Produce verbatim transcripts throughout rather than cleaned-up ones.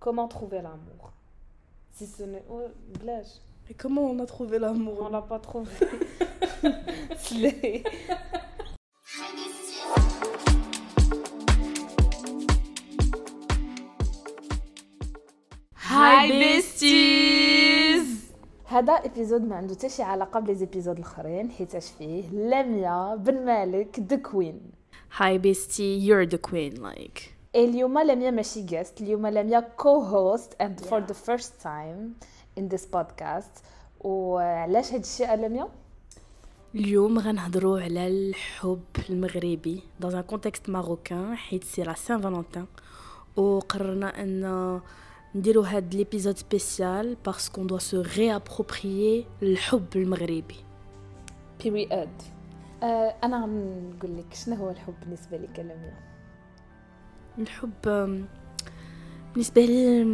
comment trouver l'amour. Si ce n'est... Oh, blague. Et comment on a trouvé l'amour? On l'a pas trouvé. C'est... Hi besties! هذا ابيزود ما عنده حتى شي علاقه بليزيبيزود الاخرين حيتاش فيه لميا بن مالك ذا كوين. Hi bestie, you're the queen like. اليوم لميا ماشي guest، اليوم لميا co-host and yeah. for the first time in this podcast. وعلاش هاد الشيء لميا؟ اليوم غنهضروا على الحب المغربي dans un contexte marocain حيت سي لا سان فالنتين، وقررنا ان نديروا هاد ليبيزود سبيسيال parce qu'on doit se réapproprier الحب المغربي. period. أه انا نقول لك شنو هو الحب بالنسبه لك لميا؟ الحب بالنسبه لي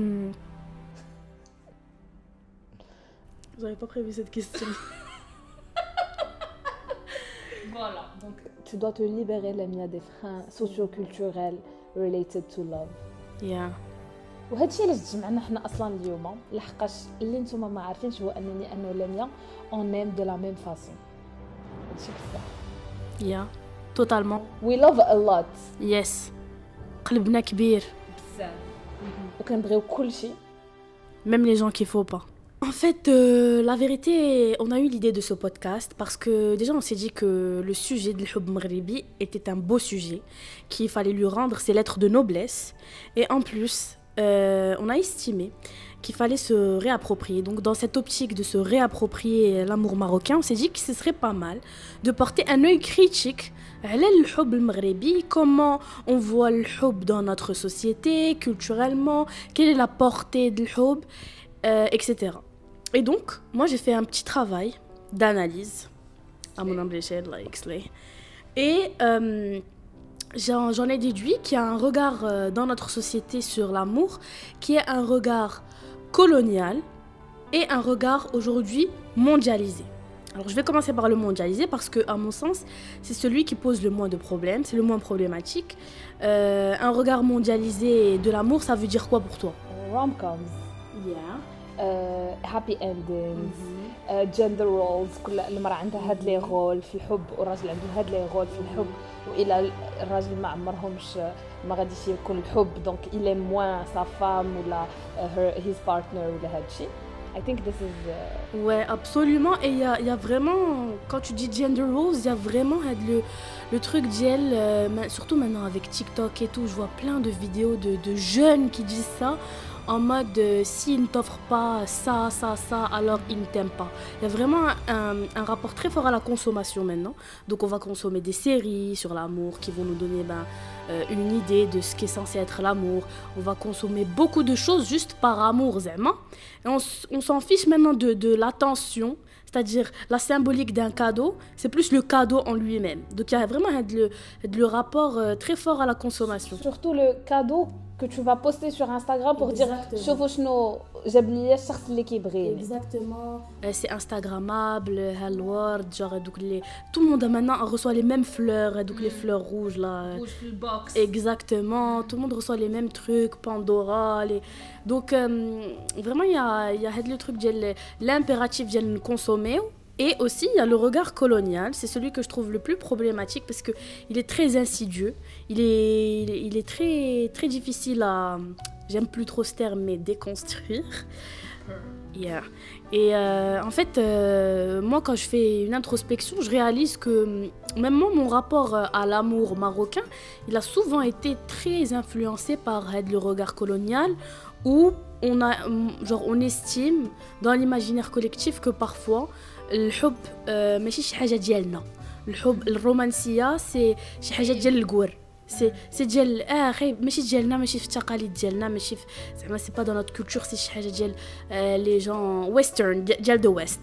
j'avais pas prévu cette question. Voilà, donc tu dois te libérer Lamia des freins socio-culturels related to love. Yeah. وهذا الشيء اللي جمعنا احنا اصلا اليوم لحقاش اللي نتوما ما عارفينش هو انني انه لميا on aime de la même façon. هادشي بصح. Yeah, totalement. We love a lot. Yes. قلبنا كبير. بزاف. وكنبغيو كل شيء. Même les gens qu'il faut pas. En fait, euh, la vérité, on a eu l'idée de ce podcast parce que déjà on s'est dit que le sujet de l'hub maghribi était un beau sujet, qu'il fallait lui rendre ses lettres de noblesse. Et en plus, euh, on a estimé qu'il fallait se réapproprier. Donc dans cette optique de se réapproprier l'amour marocain, on s'est dit que ce serait pas mal de porter un œil critique à l'hub maghribi, comment on voit le hub dans notre société, culturellement, quelle est la portée de l'hub, euh, et cetera. Et donc, moi j'ai fait un petit travail d'analyse à mon humble échelle, like slay. Et euh, j'en, j'en ai déduit qu'il y a un regard euh, dans notre société sur l'amour qui est un regard colonial et un regard aujourd'hui mondialisé. Alors je vais commencer par le mondialisé parce que, à mon sens, c'est celui qui pose le moins de problèmes, c'est le moins problématique. Euh, un regard mondialisé de l'amour, ça veut dire quoi pour toi? Rom-coms. Yeah. Uh, happy endings, mm-hmm. uh, gender roles. كل المرأة عندها هاد لي رول في الحب والراجل عنده هاد لي رول في الحب، وإلا الراجل ما عمرهمش ما غاديش يكون الحب دونك il aime moins sa femme ولا her, his partner ولا هاد الشيء. I think this is uh... ouais, absolument. Et il y a, y a vraiment, quand tu dis gender roles, il y a vraiment le, le truc d'elle, euh, surtout maintenant avec TikTok et tout, je vois plein de vidéos de, de jeunes qui disent ça en mode euh, s'il ne t'offre pas ça, ça, ça, alors il ne t'aime pas. Il y a vraiment un, un rapport très fort à la consommation maintenant. Donc on va consommer des séries sur l'amour qui vont nous donner ben, euh, une idée de ce qui est censé être l'amour. On va consommer beaucoup de choses juste par amour, zéma. Et on, on s'en fiche maintenant de, de l'attention, c'est-à-dire la symbolique d'un cadeau, c'est plus le cadeau en lui-même. Donc il y a vraiment le, le rapport euh, très fort à la consommation. Surtout le cadeau que tu vas poster sur Instagram pour Exactement. dire شوفوا شنو جاب لي الشخص اللي كيبغيني. Exactement. Euh, c'est instagrammable, Hellword, genre donc les tout le monde maintenant reçoit les mêmes fleurs, donc mm. les fleurs rouges là. Rouge full box. Exactement, tout le monde reçoit les mêmes trucs, Pandora, les donc euh, vraiment il y a il y a le truc de l'impératif de consommer. Et aussi, il y a le regard colonial, c'est celui que je trouve le plus problématique parce qu'il est très insidieux, il est, il est, il est très, très difficile à, j'aime plus trop ce terme, mais déconstruire. Yeah. Et euh, en fait, euh, moi quand je fais une introspection, je réalise que même moi, mon rapport à l'amour marocain, il a souvent été très influencé par le regard colonial où on, a, genre, on estime dans l'imaginaire collectif que parfois, الحب ماشي شي حاجه ديالنا. الحب الرومانسيه سي شي حاجه ديال الكور، سي سي ديال اه خي ماشي ديالنا، ماشي في التقاليد ديالنا، ماشي زعما سي با دون نوت كولتور، سي شي حاجه ديال لي جون ويسترن ديال دو ويست.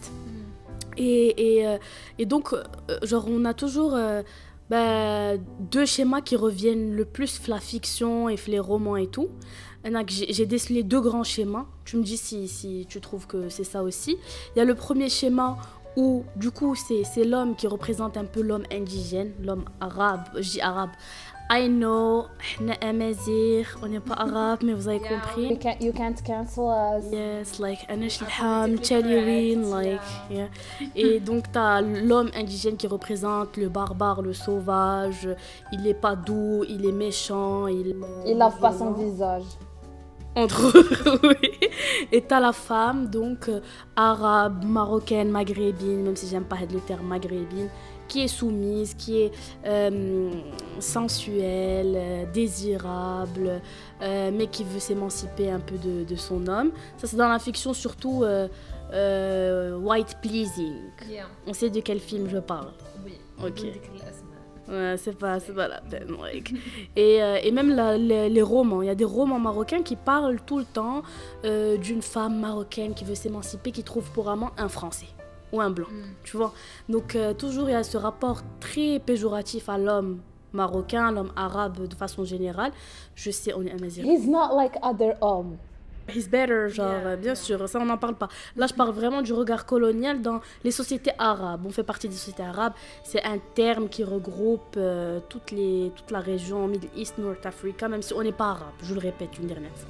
et et et donc genre on a toujours euh, bah, deux schémas qui reviennent le plus la fiction et les romans et tout. J'ai, j'ai décelé deux grands schémas. Tu me dis si, si tu trouves que c'est ça aussi. Il y a le premier schéma où du coup c'est, c'est l'homme qui représente un peu l'homme indigène, l'homme arabe, je dis arabe, I know, احنا امازيغ, on n'est pas arabe, mais vous avez You, compris. can, you can't cancel us. Yes, like أنا شلحام, تشاليوين, like, yeah. Et donc t'as l'homme indigène qui représente le barbare, le sauvage. Il est pas doux, il est méchant, il. Il lave pas son visage. Entre eux, oui. Et t'as la femme, donc euh, arabe, marocaine, maghrébine, même si j'aime pas le terme maghrébine, qui est soumise, qui est euh, sensuelle, euh, désirable, euh, mais qui veut s'émanciper un peu de, de son homme. Ça, c'est dans la fiction surtout euh, euh, white pleasing. Yeah. On sait de quel film je parle. Oui. Ok. Ouais, c'est pas, c'est pas la peine. Like. Et, euh, et même la, les, les romans. Il y a des romans marocains qui parlent tout le temps euh, d'une femme marocaine qui veut s'émanciper, qui trouve pour amant un Français ou un blanc. Mm. Tu vois. Donc, euh, toujours, il y a ce rapport très péjoratif à l'homme marocain, l'homme arabe de façon générale. Je sais, on est amazigh. He's not like other hommes. He's better, genre, yeah, bien yeah. sûr, ça on n'en parle pas. Là, je parle vraiment du regard colonial dans les sociétés arabes. On fait partie des sociétés arabes. C'est un terme qui regroupe euh, toutes les, toute la région Middle East, North Africa, même si on n'est pas arabe, je le répète une dernière fois.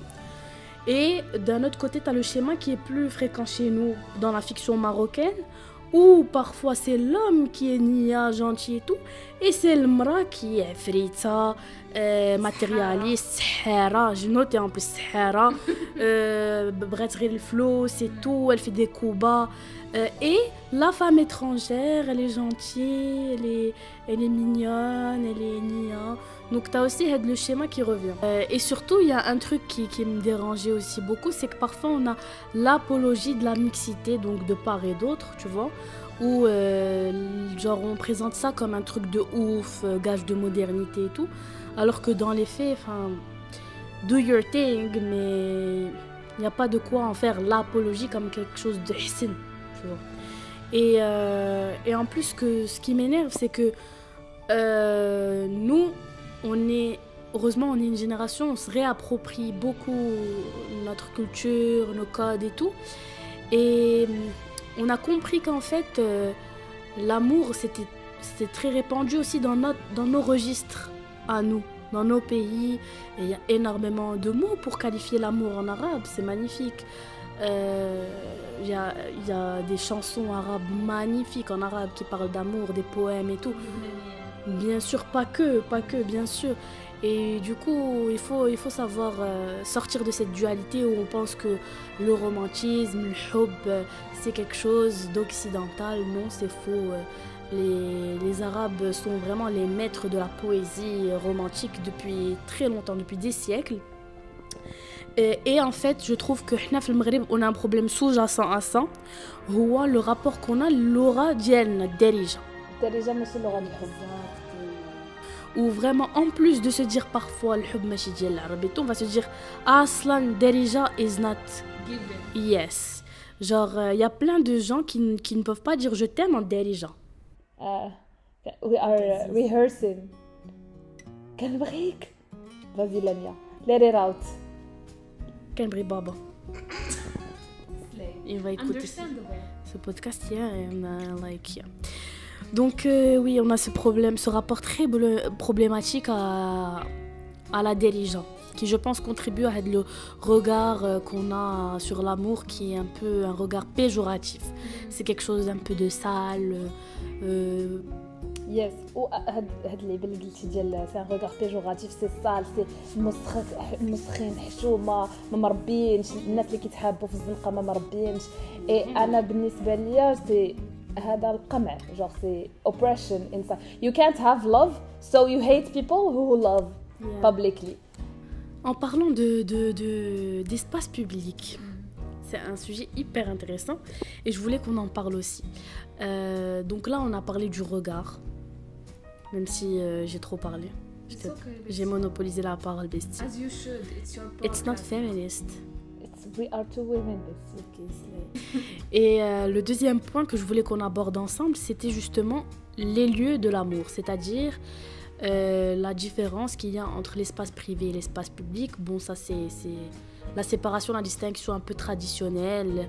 Et d'un autre côté, tu as le schéma qui est plus fréquent chez nous dans la fiction marocaine, où parfois c'est l'homme qui est nia, gentil et tout, et c'est le mra qui est frita, euh, matérialiste, sahara, j'ai noté en plus sahara, euh, le flow, c'est tout, elle fait des coups bas. Euh, et la femme étrangère, elle est gentille, elle est, elle est mignonne, elle est nia. Donc tu as aussi le schéma qui revient. Euh, et surtout, il y a un truc qui, qui me dérangeait aussi beaucoup, c'est que parfois on a l'apologie de la mixité, donc de part et d'autre, tu vois, où euh, genre on présente ça comme un truc de ouf, euh, gage de modernité et tout, alors que dans les faits, enfin, do your thing, mais il n'y a pas de quoi en faire l'apologie comme quelque chose de hsin, tu vois. Et, euh, et en plus, que ce qui m'énerve, c'est que euh, nous, on est, heureusement, on est une génération, on se réapproprie beaucoup notre culture, nos codes et tout. Et on a compris qu'en fait, euh, l'amour, c'était, c'était très répandu aussi dans, notre, dans nos registres à nous, dans nos pays. Et il y a énormément de mots pour qualifier l'amour en arabe, c'est magnifique. Euh, il y a, y a des chansons arabes magnifiques en arabe qui parlent d'amour, des poèmes et tout. Bien sûr, pas que, pas que, bien sûr. Et du coup, il faut, il faut savoir euh, sortir de cette dualité où on pense que le romantisme, le hub, euh, c'est quelque chose d'occidental. Non, c'est faux. Les, les Arabes sont vraiment les maîtres de la poésie romantique depuis très longtemps, depuis des siècles. Et, et en fait, je trouve que nous, au Maghreb, on a un problème sous-jacent à ça. C'est le rapport qu'on a, l'aura ديالنا الدارجة. الدارجة ماشي اللغة الحب. Ou vraiment, en plus de se dire parfois le hub ماشي ديال العرب, on va se dire أصلاً الدارجة is not given. Yes. Genre, il euh, y a plein de gens qui, qui ne peuvent pas dire je t'aime en الدارجة. Uh, we are uh, rehearsing. كنبغيك. Vas-y Lamia. Let it out. كنبغي بابا. Il va écouter ce podcast hier et on a like yeah. Donc euh, oui, on a ce problème, ce rapport très problématique à, à la dérigeant, qui je pense contribue à le regard euh, qu'on a sur l'amour, qui est un peu un regard péjoratif. C'est quelque chose d'un peu de sale. Euh, Yes, و هاد هاد اللعيبه اللي قلتي ديال سي ان روغار بيجوراتيف سي سال سي مسخ مسخين حشومه ما مربينش الناس اللي كيتحابوا في الزنقه ما مربينش. اي انا بالنسبه ليا سي هذا القمع genre سي oppression inside. You can't have love so you hate people who love yeah. publicly. En parlant de de de d'espace public, c'est un sujet hyper intéressant et je voulais qu'on en parle aussi. Euh, donc là on a parlé du regard. Même si euh, j'ai trop parlé. Okay, j'ai monopolisé la parole, bestie. As you should. It's your podcast. It's not feminist. It's, we are two women, bestie. Et euh, le deuxième point que je voulais qu'on aborde ensemble, c'était justement les lieux de l'amour. C'est-à-dire euh, la différence qu'il y a entre l'espace privé et l'espace public. Bon, ça c'est, c'est la séparation, la distinction un peu traditionnelle.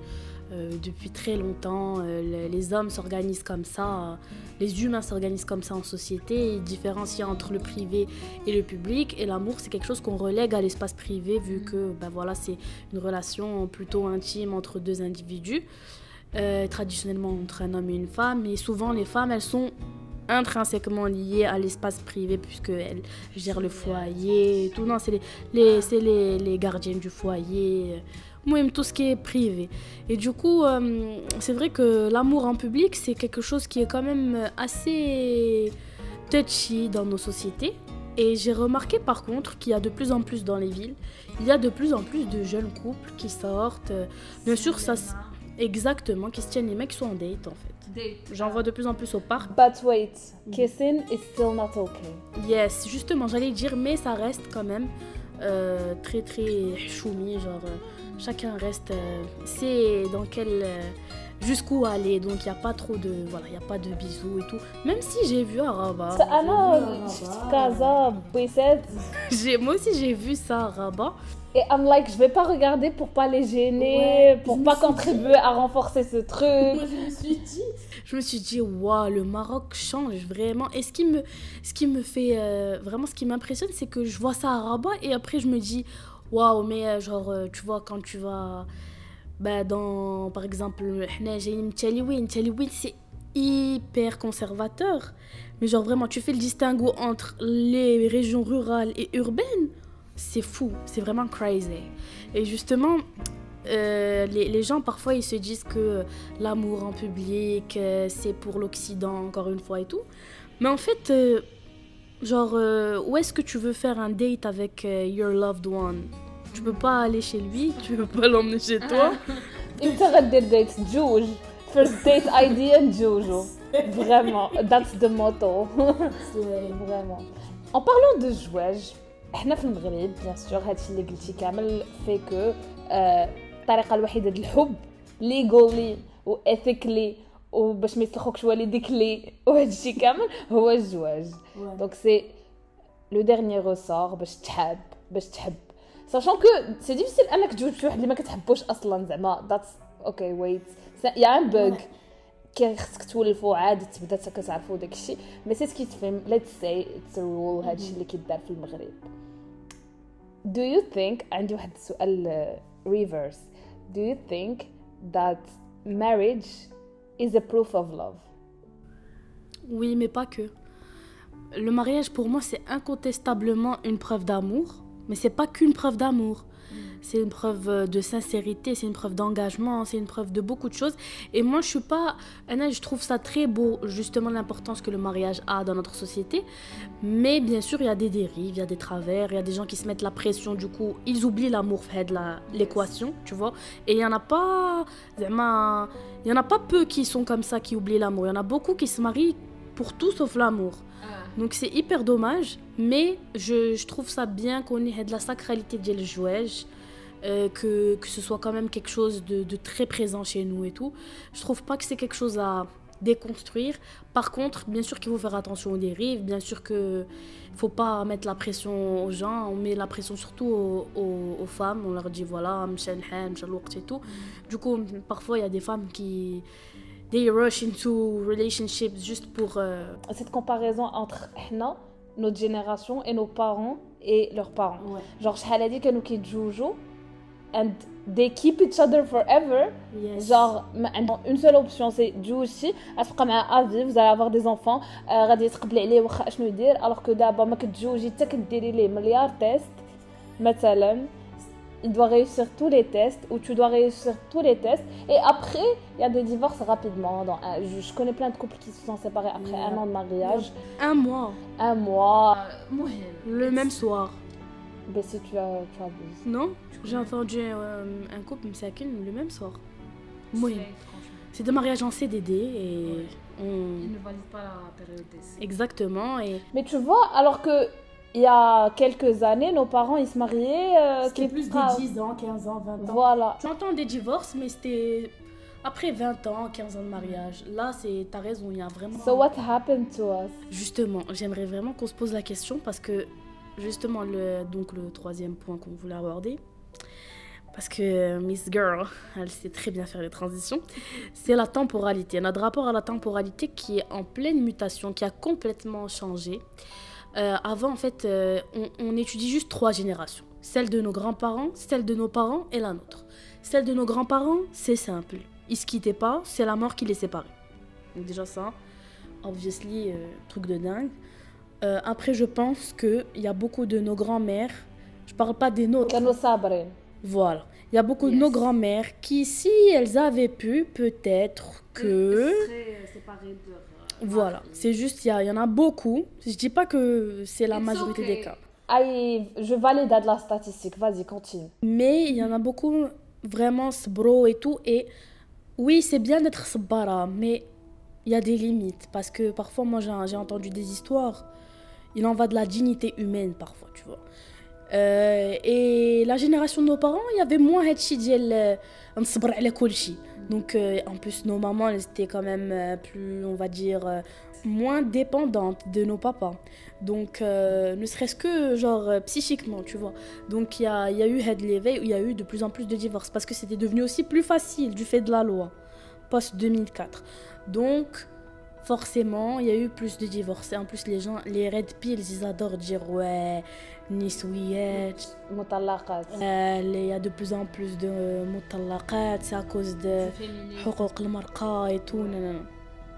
Euh, depuis très longtemps, euh, les, les hommes s'organisent comme ça, euh, les humains s'organisent comme ça en société, ils différencient entre le privé et le public. Et l'amour, c'est quelque chose qu'on relègue à l'espace privé, vu que ben voilà, c'est une relation plutôt intime entre deux individus, euh, traditionnellement entre un homme et une femme. Et souvent, les femmes, elles sont intrinsèquement liées à l'espace privé, puisqu'elles gèrent le foyer et tout. Non, c'est les, les, c'est les, les gardiennes du foyer, même tout ce qui est privé. Et du coup, euh, c'est vrai que l'amour en public, c'est quelque chose qui est quand même assez touchy dans nos sociétés. Et j'ai remarqué par contre qu'il y a de plus en plus dans les villes, il y a de plus en plus de jeunes couples qui sortent. Bien sûr, ça, exactement, qui se tiennent les mecs qui sont en date en fait. J'en vois de plus en plus au parc. But wait, kissing is still not okay. Yes, justement, j'allais dire, mais ça reste quand même euh, très très choumi, genre euh, chacun reste, euh, sait dans quel, euh, jusqu'où aller, donc il n'y a pas trop de, voilà, il n'y a pas de bisous et tout. Même si j'ai vu à Rabat. أنا شفت كازا بويسات. J'ai, moi aussi j'ai vu ça à Rabat. Et I'm like, je vais pas regarder pour pas les gêner, Ouais, pour je pas me suis contribuer à renforcer ce truc. Moi, je me suis dit, je me suis dit, waouh, le Maroc change vraiment. Et ce qui me, ce qui me fait euh, vraiment, ce qui m'impressionne, c'est que je vois ça à Rabat et après je me dis, waouh, mais euh, genre, euh, tu vois, quand tu vas, bah, dans, par exemple, حنا جايين Tchaliwin, Tchaliwin, c'est hyper conservateur. Mais genre vraiment, tu fais le distinguo entre les régions rurales et urbaines. C'est fou, c'est vraiment crazy. Et justement, euh, les, les gens parfois ils se disent que l'amour en public euh, c'est pour l'Occident encore une fois et tout. Mais en fait, euh, genre, euh, où est-ce que tu veux faire un date avec euh, your loved one? Tu peux pas aller chez lui, tu peux pas l'emmener chez toi. انت غدير ديت جوج. First date idea جوجو. Vraiment, that's the motto. Vraiment. En parlant de jouage, احنا في المغرب بيان سور هادشي اللي قلتي كامل في كو الطريقه الوحيده ديال الحب ليغولي و ايثيكلي وباش ما يسلخوكش والديك لي وهادشي كامل هو الزواج. دونك سي لو ديرنيي ريسور باش تحب باش تحب sachant que c'est difficile انك تجوج شي واحد اللي ما كتحبوش اصلا زعما that's okay wait يا ان بوغ كي خصك تولفوا عاد تبدا كتعرفوا داكشي مي سي سكي تفهم let's say it's a rule هادشي اللي كيدار في المغرب. Do you think عندي واحد السؤال reverse, do you think that marriage is a proof of love? Oui, mais pas que. Le mariage pour moi c'est incontestablement une preuve d'amour, mais c'est pas qu'une preuve d'amour. C'est une preuve de sincérité, c'est une preuve d'engagement, c'est une preuve de beaucoup de choses. Et moi, je suis pas... Anna, je trouve ça très beau, justement, l'importance que le mariage a dans notre société. Mais bien sûr, il y a des dérives, il y a des travers, il y a des gens qui se mettent la pression, du coup, ils oublient l'amour fait de la, l'équation, tu vois. Et il y en a pas... Il y en a pas peu qui sont comme ça, qui oublient l'amour. Il y en a beaucoup qui se marient pour tout sauf l'amour. Donc c'est hyper dommage, mais je, je trouve ça bien qu'on ait de la sacralité du jouage, euh, que, que ce soit quand même quelque chose de, de très présent chez nous et tout. Je trouve pas que c'est quelque chose à déconstruire. Par contre, bien sûr qu'il faut faire attention aux dérives, bien sûr qu'il ne faut pas mettre la pression aux gens, on met la pression surtout aux, aux, aux femmes, on leur dit voilà, et tout. Du coup, parfois il y a des femmes qui... they rush into relationships juste pour... Euh... Cette comparaison entre nous, notre génération, et nos parents et leurs parents. Ouais. Genre, شحال هادي كانوا كيتزوجوا and they keep each other forever. Yes. Genre, une seule option, c'est تزوجتي غتبقى مع افي, vous allez avoir des enfants, غادي تقبلي عليه واخا اشنو يدير. alors que دابا ما كتزوجي حتى كديري ليه مليار تيست مثلا. Il doit réussir tous les tests ou tu dois réussir tous les tests et après il y a des divorces rapidement. Dans un, je, je connais plein de couples qui se sont séparés après yeah. un an de mariage. Un mois. Un mois. Euh, le même soir. Ben si tu as, tu abuses. Non, j'ai entendu euh, un couple m'sakin le même soir. Oui. C'est des mariages en C D D et ouais. on... Ils ne valident pas la période d'essai. Exactement. Et... Mais tu vois, alors que il y a quelques années, nos parents ils se mariaient. Euh, c'était plus de dix ans, quinze ans, vingt ans. Voilà. Tu entends des divorces, mais c'était après vingt ans, quinze ans de mariage. Là, c'est, t'as raison, il y a vraiment. So what happened to us? Justement, j'aimerais vraiment qu'on se pose la question parce que justement, le, donc le troisième point qu'on voulait aborder, parce que euh, Miss Girl, elle sait très bien faire les transitions, c'est la temporalité. Notre rapport à la temporalité qui est en pleine mutation, qui a complètement changé. Euh, avant, en fait, euh, on, on étudie juste trois générations. Celle de nos grands-parents, celle de nos parents et la nôtre. Celle de nos grands-parents, c'est simple. Ils se quittaient pas, c'est la mort qui les séparait. Donc déjà ça, obviously, euh, truc de dingue. Euh, après, je pense qu'il y a beaucoup de nos grands-mères, je parle pas des nôtres. Voilà. Il y a beaucoup yes. de nos grands-mères qui, si elles avaient pu, peut-être que... Elles seraient séparées de leur... Voilà. C'est juste, il y, y en a beaucoup. Je dis pas que c'est la It's majorité okay. des cas. Aïe, je valide de la statistique. Vas-y, continue. Mais il y en a beaucoup, vraiment, sbro et tout. Et oui, c'est bien d'être sbara, mais il y a des limites. Parce que parfois, moi, j'ai, j'ai entendu des histoires. Il en va de la dignité humaine, parfois, tu vois. Euh, et la génération de nos parents, il y avait moins هادشي ديال نصبر على كل شيء. Donc euh, en plus nos mamans elles étaient quand même euh, plus, on va dire, euh, moins dépendantes de nos papas. Donc euh, ne serait-ce que genre euh, psychiquement, tu vois. Donc il y a il y a eu had l'éveil où il y a eu de plus en plus de divorces parce que c'était devenu aussi plus facile du fait de la loi post deux mille quatre. Donc forcément, il y a eu plus de divorces. Et en plus, les gens, les red pills, ils adorent dire ouais, nisouiyat. Mutallaqat. Il y a de plus en plus de mutallaqat, c'est à cause de حقوق المرأة et tout. Non, non.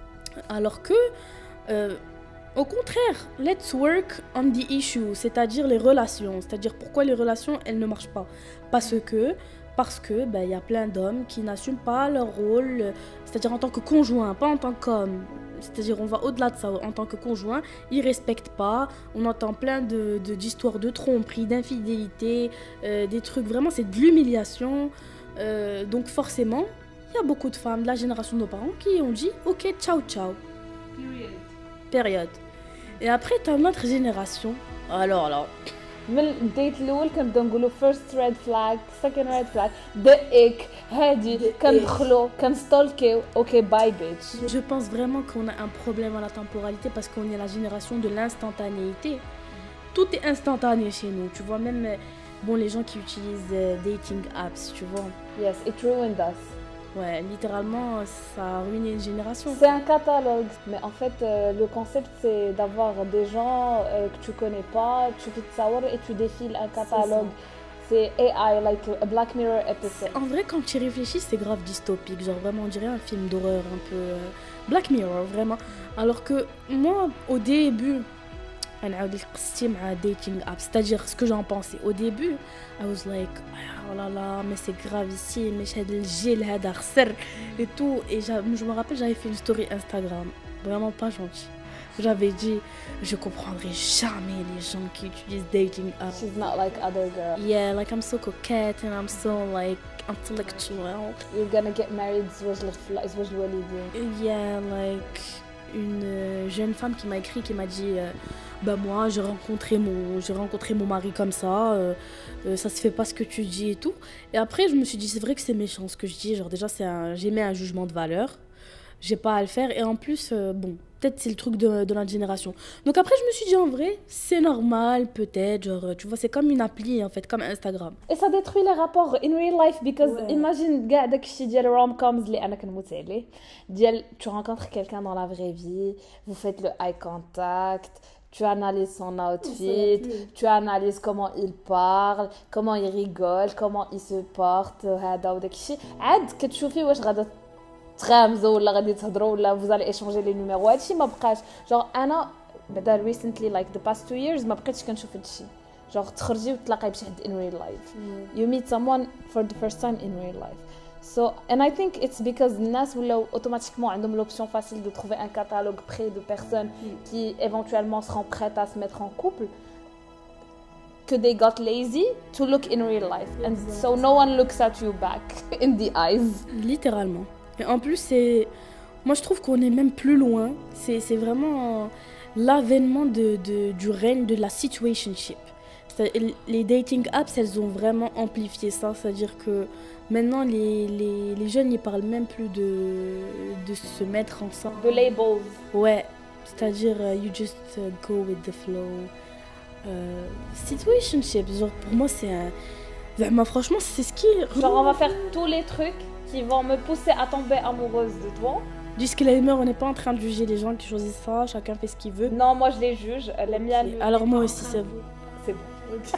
Alors que, euh, au contraire, let's work on the issue, c'est-à-dire les relations. C'est-à-dire pourquoi les relations, elles ne marchent pas. Parce que, parce que, ben, y a plein d'hommes qui n'assument pas leur rôle, c'est-à-dire en tant que conjoint, pas en tant qu'homme. C'est-à-dire on va au-delà de ça, en tant que conjoint, ils ne respectent pas, on entend plein de, de, d'histoires de tromperie, d'infidélité, euh, des trucs, vraiment c'est de l'humiliation. Euh, donc forcément, il y a beaucoup de femmes de la génération de nos parents qui ont dit ok, ciao ciao. Period. Période. Et après, tu as notre génération. Alors là... من الديت الاول كنبداو نقولوا فيرست ريد فلاج سكند ريد فلاج دقك هادي كندخلوا كنستولكيو اوكي باي بيتش. Je pense vraiment qu'on a un problème à la temporalité parce qu'on est la génération de l'instantanéité. Tout est instantané chez nous, tu vois, même bon les gens qui utilisent euh, dating apps, tu vois. Yes, it ruined us. Ouais, littéralement, ça a ruiné une génération. C'est un catalogue. Mais en fait, euh, le concept, c'est d'avoir des gens euh, que tu connais pas, tu fais تصور et tu défiles un catalogue. C'est, c'est A I, like a Black Mirror episode. En vrai, quand tu y réfléchis, c'est grave dystopique. Genre, vraiment, on dirait un film d'horreur un peu... Euh, Black Mirror, vraiment. Alors que moi, au début... نعاود لك قصتي مع dating apps, c'est-à-dire ce que j'en pensais au début. I was like oh là là mais c'est gravissime, mais هذا الجيل هذا خسر et tout. Et je me rappelle, j'avais fait une story Instagram vraiment pas gentille. J'avais dit je comprendrai jamais les gens qui utilisent dating apps. She's not like other girls. Yeah, like I'm so coquette and I'm so like intellectual. You're gonna get married زواج الخفلاء زواج الوالدين. Yeah, like une jeune femme qui m'a écrit, qui m'a dit euh, bah moi j'ai rencontré mon j'ai rencontré mon mari comme ça, euh, euh, ça se fait pas ce que tu dis et tout. Et après je me suis dit c'est vrai que c'est méchant ce que je dis, genre déjà c'est un j'émets un jugement de valeur, j'ai pas à le faire et en plus euh, bon peut-être c'est le truc de, de notre génération. Donc après je me suis dit en vrai c'est normal peut-être, genre tu vois c'est comme une appli en fait, comme Instagram. Et ça détruit les rapports in real life because ouais. Imagine كاع داكشي ديال rom-coms اللي انا كنموت عليه ديال tu rencontres quelqu'un dans la vraie vie, vous faites le eye contact, tu analyses son outfit, tu analyses comment il parle, comment il rigole, comment il se porte هذا وداكشي عاد كتشوفي واش غادا تغامزوا ولا غادي تهضروا ولا vous allez échanger les numéros. هادشي ما بقاش genre انا بعدا recently like the past two years ما بقيتش كنشوف هادشي genre تخرجي وتلاقاي بشي حد in real life. mm. You meet someone for the first time in real life. So and I think it's because الناس ولاو automatiquement عندهم l'option facile de trouver un catalogue près de personnes mm. qui éventuellement seront prêtes à se mettre en couple, que they got lazy to look in real life. And exactly. So no one looks at you back in the eyes. Littéralement. Et en plus, c'est... Moi, je trouve qu'on est même plus loin. C'est, c'est vraiment l'avènement de, de, du règne de la situationship. Les dating apps, elles ont vraiment amplifié ça. C'est-à-dire que maintenant, les, les, les jeunes, ils parlent même plus de, de se mettre ensemble. De labels. Ouais. C'est-à-dire, uh, you just uh, go with the flow. Uh, situationship, genre, pour moi, c'est un... زعما franchement c'est ce qui genre on va faire tous les trucs qui vont me pousser à tomber amoureuse de toi. Disclaimer, on n'est pas en train de juger les gens qui choisissent ça, chacun fait ce qu'il veut. Non, moi je les juge, la mienne. Alors moi aussi c'est bon. C'est bon.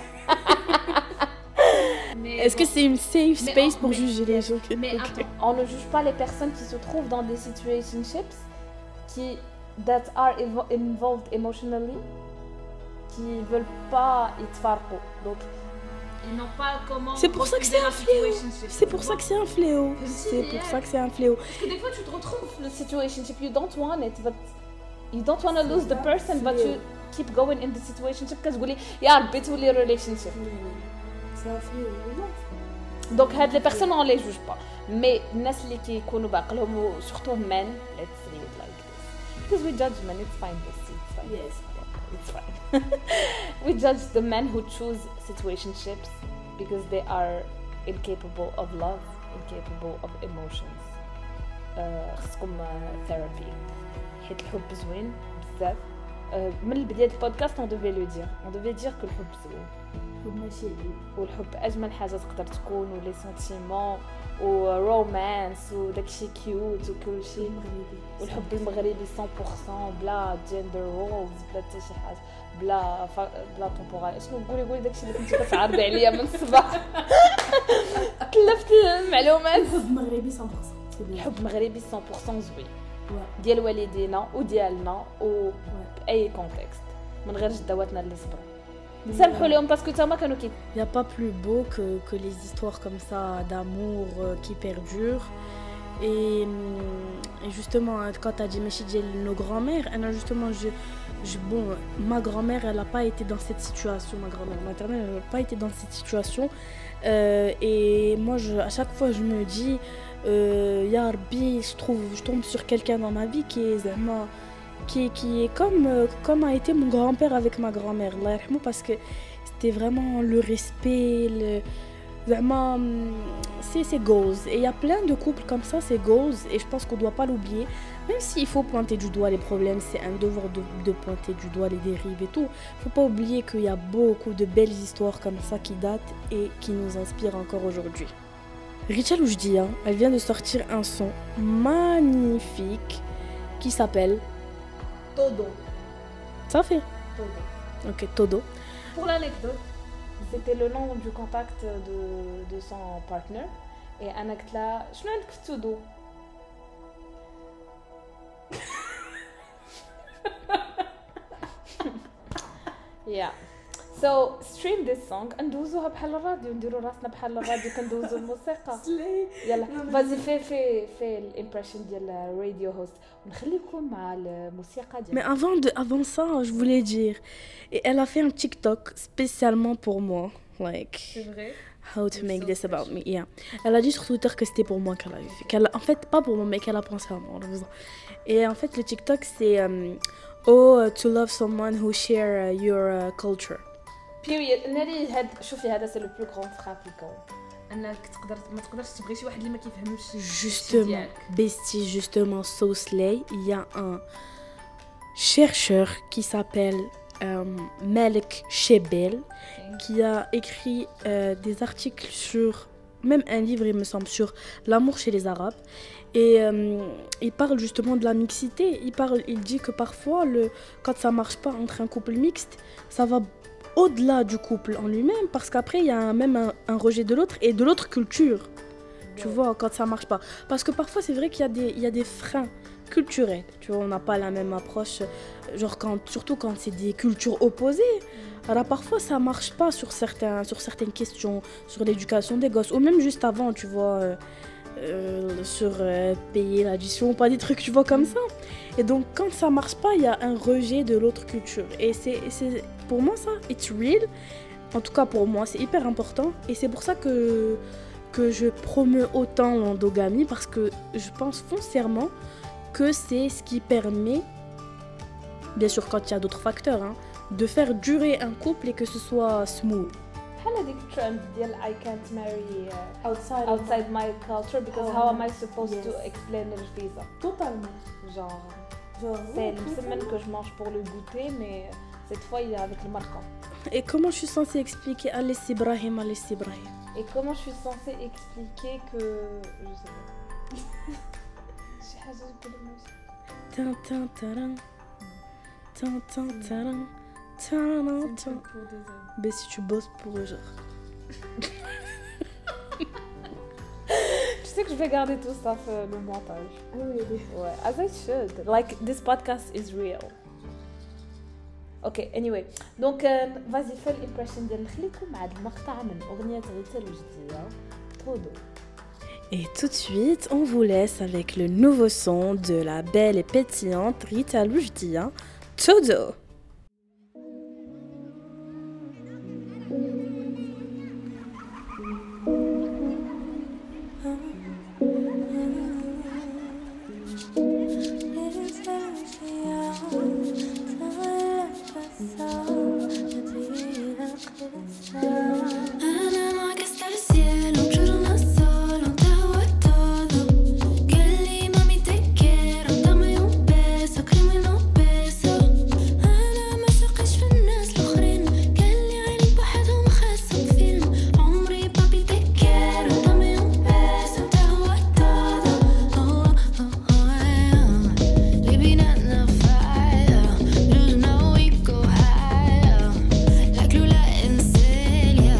Mais Est-ce bon. que c'est une safe Mais space en- pour mais- juger les gens? Mais Ok. attends, On ne juge pas les personnes qui se trouvent dans des situationships qui that are evo- involved emotionally, qui veulent pas يتفارقوا. Donc ils n'ont pas comment. C'est pour ça que c'est refuser un la fléau. situationship, C'est tu pour ça vois. que c'est un fléau. Si, C'est pour yeah. ça que c'est un fléau. Parce que des fois tu te retrouves. the situationship you don't want it but you don't want to lose the person but you keep going in the situationship كتقولي يا ربي تولي relationship. C'est un fléau. Donc هاد les personnes on les juge pas mais الناس اللي كيكونوا بعقلهم surtout men let's say it like this because we judge men it's fine this it's fine Yes. it's fine we judge the men who choose situationships because they are incapable of love incapable of emotions آه، خصكم آه، therapy حيت الحب زوين بزاف آه، من بداية البودكاست on devait le dire on devait dire que الحب زوين والحب اجمل حاجه تقدر تكون ولي سنتيمون ورومانس وداكشي كيوت وكلشي والحب المغربي مية بالمية بلا جندر رولز بلا حتى شي حاجه بلا ف... بلا طومبورال شنو قولي قولي داكشي اللي كنتي كتعرضي عليا من الصباح تلفت المعلومات مغربي cent pour cent. الحب مغربي مية بالمية زوين ديال والدينا وديالنا وباي كونتكست من غير جداواتنا اللي صبروا سامحوا لهم باسكو تما كانوا كي Il n'y a pas plus beau que, que les histoires comme ça d'amour euh, qui perdurent. Et, hum, et justement, hein, quand tu as dit Meshi Djel, nos grands-mères, elle a justement, je, je, bon, ma grand-mère, elle n'a pas été dans cette situation, ma grand-mère maternelle, elle n'a pas été dans cette situation. Euh, et moi, je, à chaque fois, je me dis, euh, Ya Rabbi, je, trouve, je tombe sur quelqu'un dans ma vie qui est vraiment. Qui, qui est comme, euh, comme a été mon grand-père avec ma grand-mère, Allah yarhamou, parce que c'était vraiment le respect, le, vraiment, c'est ses goals. Et il y a plein de couples comme ça, c'est goals, et je pense qu'on ne doit pas l'oublier. Même s'il faut pointer du doigt les problèmes, c'est un devoir de, de pointer du doigt les dérives et tout. Il ne faut pas oublier qu'il y a beaucoup de belles histoires comme ça qui datent et qui nous inspirent encore aujourd'hui. Richa Loujdia, elle vient de sortir un son magnifique qui s'appelle Todo. Ça fait Todo. Ok, Todo. Pour l'anecdote, c'était le nom du contact de, de son partner. Et أنا قلت لها شنو عندك في Todo؟ Yeah. So stream this song ندوزوها بحال الراديو نديرو راسنا بحال الراديو كندوزو الموسيقى يلا فازي في في في الامبريشن ديال الراديو هوست ونخليكم مع الموسيقى ديال Mais avant, de, avant ça, je voulais dire, et elle a fait un TikTok spécialement pour moi, like C'est vrai. how to You're make so this about special. me. Yeah. Elle a dit sur Twitter que c'était pour moi qu'elle avait fait. Qu'elle, en fait, pas pour moi, mais qu'elle a pensé à moi. Et en fait, le TikTok c'est um, oh to love someone who share uh, your uh, culture. Period. ناري هاد شوفي هذا سي لو بلو غران فرا في الكون. انك تقدر ما تقدرش تبغي شي واحد اللي ما كيفهمش الشي Justement, ديالك. Bestie, justement, So Slay, il y a un chercheur qui s'appelle euh, Malek Shebel qui a écrit euh, des articles sur, même un livre il me semble, sur l'amour chez les Arabes. Et euh, il parle justement de la mixité. Il, parle, il dit que parfois, le, quand ça marche pas entre un couple mixte, ça va au-delà du couple en lui-même, parce qu'après, il y a un- même un, un rejet de l'autre et de l'autre culture. Tu vois, quand ça marche pas. Parce que parfois, c'est vrai qu'il y a des, il y a des freins culturels. Tu vois, on n'a pas la même approche. Genre, quand, surtout quand c'est des cultures opposées. Alors, parfois, ça marche pas sur, certains, sur certaines questions, sur l'éducation des gosses, ou même juste avant, tu vois, euh, euh, sur euh, payer l'addition, pas des trucs, tu vois, comme ça. Et donc, quand ça marche pas, il y a un rejet de l'autre culture. Et c'est, c'est, pour moi, ça, it's real. En tout cas, pour moi, c'est hyper important. Et c'est pour ça que, que je promeux autant l'endogamie, parce que je pense foncièrement que c'est ce qui permet, bien sûr quand il y a d'autres facteurs, hein, de faire durer un couple et que ce soit smooth. بحال هذيك الترند ديال I can't marry uh, Outside, outside my culture because Oh, how am I supposed yes. to explain الفيزا Totalement. genre Genre, c'est une semaine que je mange pour le goûter mais cette fois il est avec le marquant. Et comment je suis censée expliquer Alice Ibrahim, Alice Ibrahim? Et comment je suis censée expliquer que... Je sais pas. شي حاجة تقول ماشي. Tin, tin, tarin. Tin, tin, tarin. Tarin, C'est une tin. pub pour des hommes. Mais si tu bosses pour eux, genre. Tu sais que je vais garder tout ça pour le montage. Ah oui, oui. Ouais, as I should. Like, this podcast is real. Ok, anyway. Donc, euh, vas-y, fais l'impression ديال نخليكم مع هاد المقطع من أغنية ريتا الوجدية تودو. Et tout de suite, on vous laisse avec le nouveau son de la belle et pétillante Rita Loujdia, Todo. أنا معك hasta el cielo, llorando solo, te hago todo. قال لي مامي te quiero, dame un beso, créeme un beso. أنا ما ثقش في الناس الآخرين، قال لي عيني بوحدهم خاصهم فيلم. عمري بابي te quiero, dame un beso, te hago todo. Oh, oh, oh, yeah. Living in the fire, just know we go higher. Like Lula and Celia.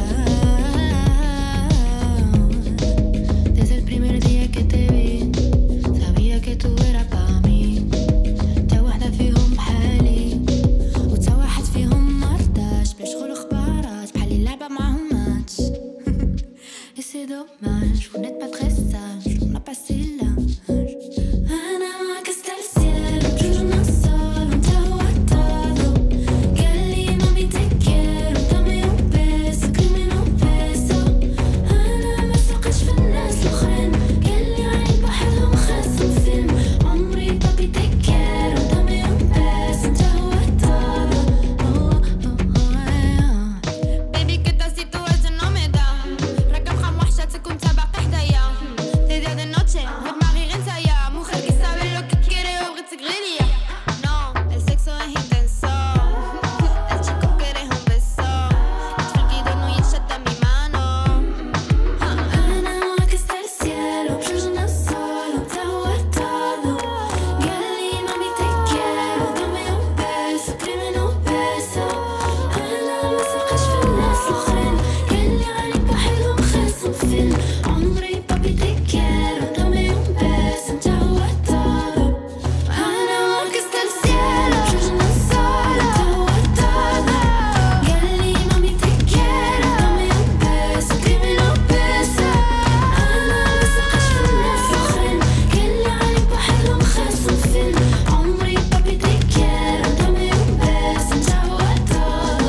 Desde el primer día que te vi, sabía que tú eras para mí. تا واحدة فيهم بحالي، وتا واحد فيهم مرضاش بلا شغل وخبارات، بحالي اللعبة معاهم ماتش. Et c'est dommage, vous n'êtes pas très sage, on a passé l'âge. أنا معك hasta el cielo, llorando solo, te hago todo. قال لي مامي te quiero, dame un beso, créeme un beso. أنا ما ثقش في الناس الآخرين، قال لي عيني بوحدهم خاصهم فيلم. عمري بابي te quiero, dame un beso, te hago todo. Oh, oh, oh, yeah. Baby كنت situation no me da. راكب خام وحشتك وانت باقي حدايا. Te día de noche, غير ما غير نتايا. مخك sabe lo que quiere وبغيتك غير ليا. No, el sexo es intenso. El chico quiere un beso. Desfalquido no yeshata mi mano. أنا معك hasta el cielo, llorando solo, te hago todo. قال لي مامي te quiero, dame un beso, créeme un beso. أنا ما ثقش في الناس الآخرين، قال لي عيني بوحدهم خاصهم فيلم. عمري بابي te quiero, dame un beso, te hago todo. أنا معك hasta el cielo, llorando solo, te hago todo. قال لي مامي te quiero, dame un beso, créeme un beso. أنا ما ثقش في الناس الآخرين، قال لي عيني بوحدهم خاصهم فيلم. عمري بابي te quiero, dame un beso, te hago todo.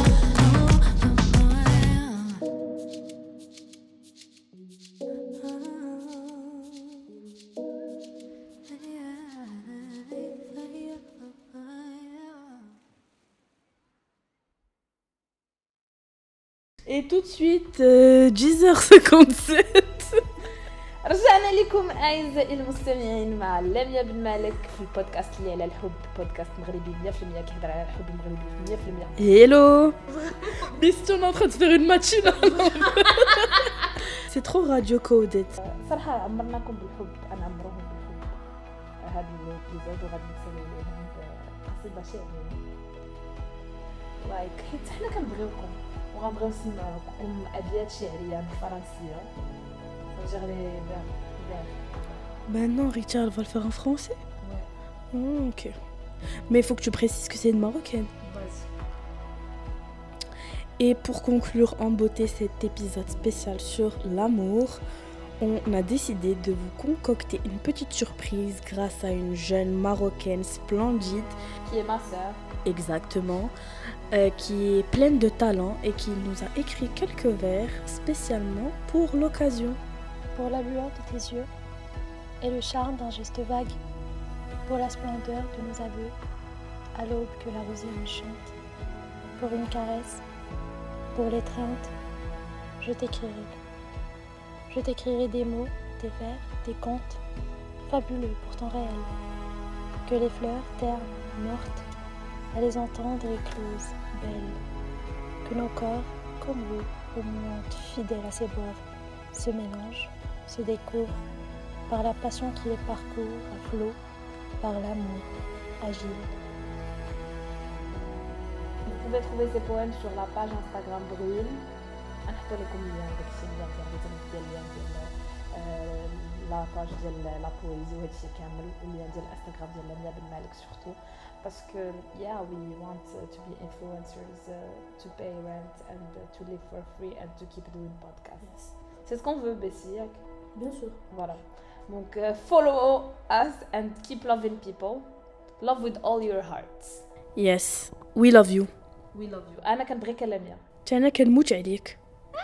Oh, oh, oh, Et tout de suite, euh, dix heures cinquante-sept. رجعنا لكم اعزائي المستمعين مع لميا بن مالك في البودكاست اللي على الحب، بودكاست مغربي مية بالمية كيهضر على الحب المغربي مية بالمية. Hello. Mais si on est en train de faire une matinale. C'est trop radio-coded. صراحه عمرناكم بالحب، انا عمروهم بالحب. هذا الابيزود وغادي نسالي لهم قصيده شعريه لايك حيت حنا كنبغيوكم وغنبغيو نسمعوكم ابيات شعريه بالفرنسيه. صافي غير فير فير Ben non, Richard va le faire en français. Ouais. Oh, ok. Mais il faut que tu précises que c'est une marocaine. Vas-y. Et pour conclure en beauté cet épisode spécial sur l'amour, on a décidé de vous concocter une petite surprise grâce à une jeune marocaine splendide, Qui est ma sœur. exactement, euh, qui est pleine de talent et qui nous a écrit quelques vers spécialement pour l'occasion. Pour la lueur de tes yeux et le charme d'un geste vague, pour la splendeur de nos aveux, à l'aube que la rosière me chante, pour une caresse, pour l'étreinte, je t'écrirai. Je t'écrirai des mots, des vers, des contes, fabuleux pourtant réels, que les fleurs ternes, mortes, à les entendre écloses, belles, que nos corps, comme vous, remontent fidèles à ces bords, se mélangent, se découvrent par la passion qui les parcourt à flot, par l'amour agile. Vous pouvez trouver ces poèmes sur la page Instagram Brûle. نحطوا لكم ليان داكشي اللي ديال ديال ديال لا باج ديال لا بويزي وهادشي كامل والليان ديال الانستغرام ديال لميا بن مالك سورتو باسكو yeah we want to be influencers uh, to pay rent and uh, to live for free and to keep doing podcasts. C'est ce qu'on veut Bessie. Bien sûr. Voilà. Donc uh, follow us and keep loving people. Love with all your hearts. Yes, we love you. We love you. أنا كنبغيك لميا. أنا كنموت عليك.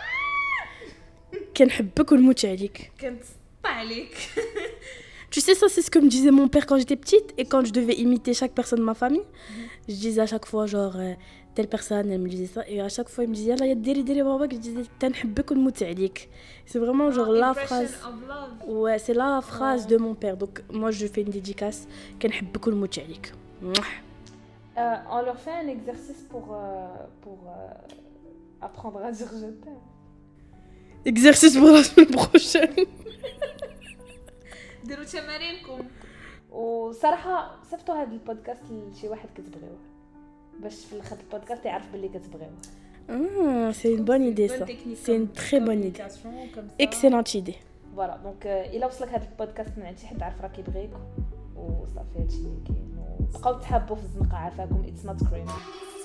كنحبك ونموت عليك. كنتسطع عليك. Tu sais, ça, c'est ce que me disait mon père quand j'étais petite et quand je devais imiter chaque personne de ma famille. Je disais à chaque fois, genre, euh, telle personne, elle me disait ça. Et à chaque fois, il me disait, Yalla, diri diri baba, je disais, t'nhibek ونموت عليك. C'est vraiment genre la phrase. Ouais, c'est la phrase de mon père. Donc, moi, je fais une dédicace. كنحبك ونموت عليك. Euh, on leur fait un exercice pour, euh, pour euh, apprendre à dire je t'aime. Exercice pour la semaine prochaine. ديروا تمارينكم. وصراحة صيفطوا هذا البودكاست لشي واحد كتبغيوه باش في الاخر البودكاست يعرف باللي كتبغيوه. Ah, c'est une bonne idée ça. C'est une très bonne idée. Excellente idée. Voilà, donc إلا وصلك هذا البودكاست من عند شي حد عارف راه كيبغيك وصافي هادشي اللي كاين وبقاو تحابوا في الزنقة عافاكم. It's not crazy.